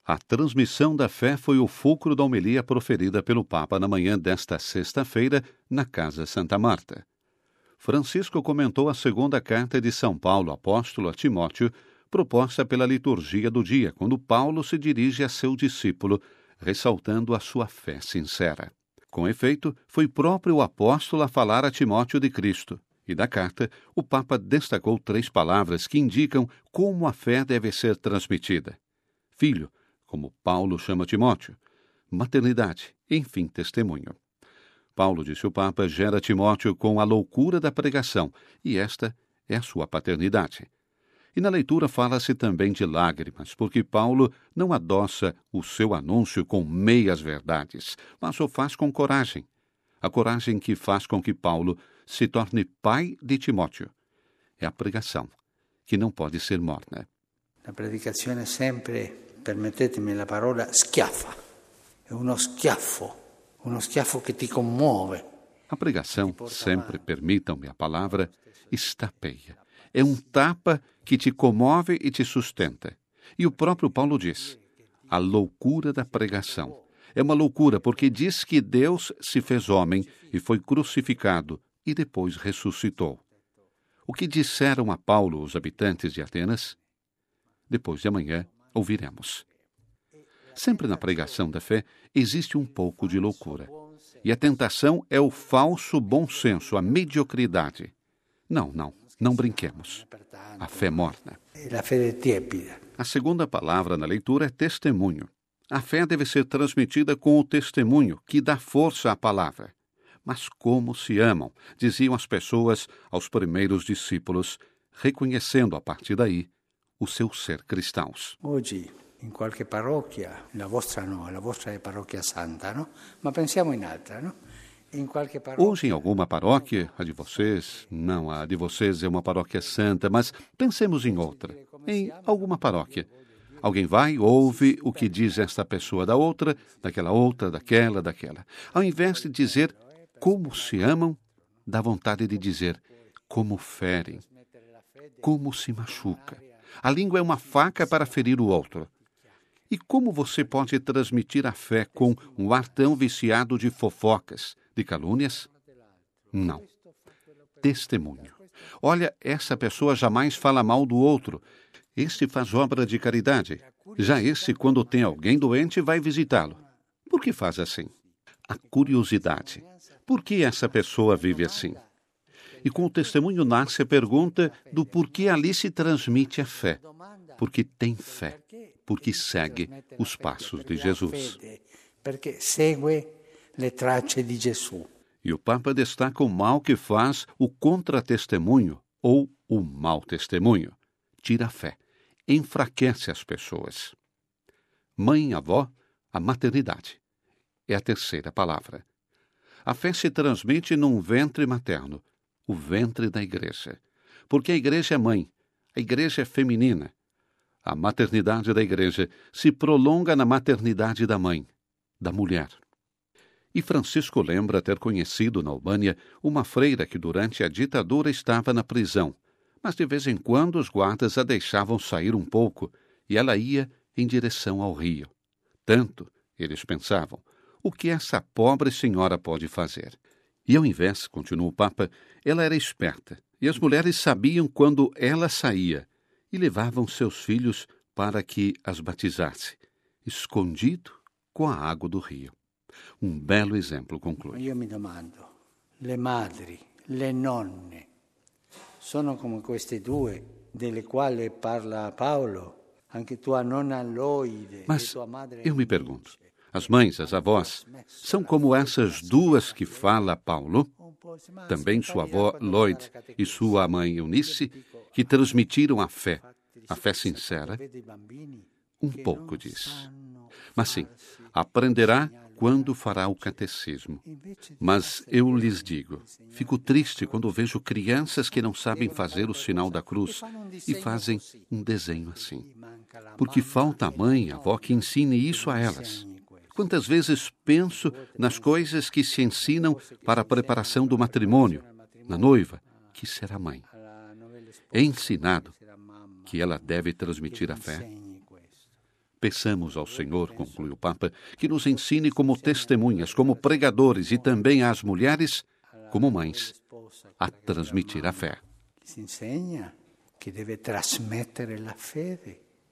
A transmissão da fé foi o fulcro da homilia proferida pelo Papa na manhã desta sexta-feira, na Casa Santa Marta. Francisco comentou a segunda carta de São Paulo apóstolo a Timóteo, proposta pela liturgia do dia, quando Paulo se dirige a seu discípulo, ressaltando a sua fé sincera. Com efeito, foi próprio o apóstolo a falar a Timóteo de Cristo, e da carta, o Papa destacou 3 palavras que indicam como a fé deve ser transmitida. Filho, como Paulo chama Timóteo, maternidade, enfim, testemunho. Paulo, disse o Papa, gera Timóteo com a loucura da pregação, e esta é a sua paternidade. E na leitura fala-se também de lágrimas, porque Paulo não adoça o seu anúncio com meias verdades, mas o faz com coragem. A coragem que faz com que Paulo se torne pai de Timóteo. É a pregação, que não pode ser morna. La predicazione è sempre, permettetemi la parola, schiaffa. È uno schiaffo che ti commuove. A pregação, sempre, permitam-me a palavra, estapeia. É um tapa que te comove e te sustenta. E o próprio Paulo diz, a loucura da pregação. É uma loucura porque diz que Deus se fez homem e foi crucificado e depois ressuscitou. O que disseram a Paulo os habitantes de Atenas? Depois de amanhã, ouviremos. Sempre na pregação da fé existe um pouco de loucura. E a tentação é o falso bom senso, a mediocridade. Não brinquemos. A fé morna. A segunda palavra na leitura é testemunho. A fé deve ser transmitida com o testemunho, que dá força à palavra. Mas como se amam, diziam as pessoas aos primeiros discípulos, reconhecendo a partir daí o seu ser cristãos. Hoje, in qualche parrocchia, la vostra é parrocchia santa, no? Ma pensiamo in altra, no? Hoje, em alguma paróquia, a de vocês, não, a de vocês é uma paróquia santa, mas pensemos em outra, em alguma paróquia. Alguém vai, ouve o que diz esta pessoa da outra, daquela. Ao invés de dizer como se amam, dá vontade de dizer como ferem, como se machuca. A língua é uma faca para ferir o outro. E como você pode transmitir a fé com um ar tão viciado de fofocas, de calúnias? Não. Testemunho. Olha, essa pessoa jamais fala mal do outro. Este faz obra de caridade. Já esse, quando tem alguém doente, vai visitá-lo. Por que faz assim? A curiosidade. Por que essa pessoa vive assim? E com o testemunho nasce a pergunta do porquê ali se transmite a fé. Porque tem fé. Porque segue os passos de Jesus. Porque segue le tracce di Gesù. E o Papa destaca o mal que faz o contratestemunho ou o mau testemunho. Tira a fé, enfraquece as pessoas. Mãe, avó, a maternidade. É a terceira palavra. A fé se transmite num ventre materno, o ventre da igreja. Porque a igreja é mãe, a igreja é feminina. A maternidade da igreja se prolonga na maternidade da mãe, da mulher. E Francisco lembra ter conhecido na Albânia uma freira que durante a ditadura estava na prisão, mas de vez em quando os guardas a deixavam sair um pouco e ela ia em direção ao rio. Tanto, eles pensavam, o que essa pobre senhora pode fazer? E ao invés, continuou o Papa, ela era esperta e as mulheres sabiam quando ela saía e levavam seus filhos para que as batizasse, escondido com a água do rio. Um belo exemplo, conclui. Io mi domando, le madri, le nonne, sono come queste due delle quali parla Paolo, anche tua nonna Loide e tua madre. Eu me pergunto, as mães, as avós, são como essas duas que fala Paulo? Também sua avó Lloyd e sua mãe Eunice, que transmitiram a fé sincera? Um pouco diz. Mas sim, aprenderá quando fará o catecismo. Mas eu lhes digo, fico triste quando vejo crianças que não sabem fazer o sinal da cruz e fazem um desenho assim. Porque falta a mãe, a avó, que ensine isso a elas. Quantas vezes penso nas coisas que se ensinam para a preparação do matrimônio, na noiva, que será mãe. É ensinado que ela deve transmitir a fé. Peçamos ao Senhor, conclui o Papa, que nos ensine como testemunhas, como pregadores e também às mulheres, como mães, a transmitir a fé. Si insegna che deve trasmettere la fede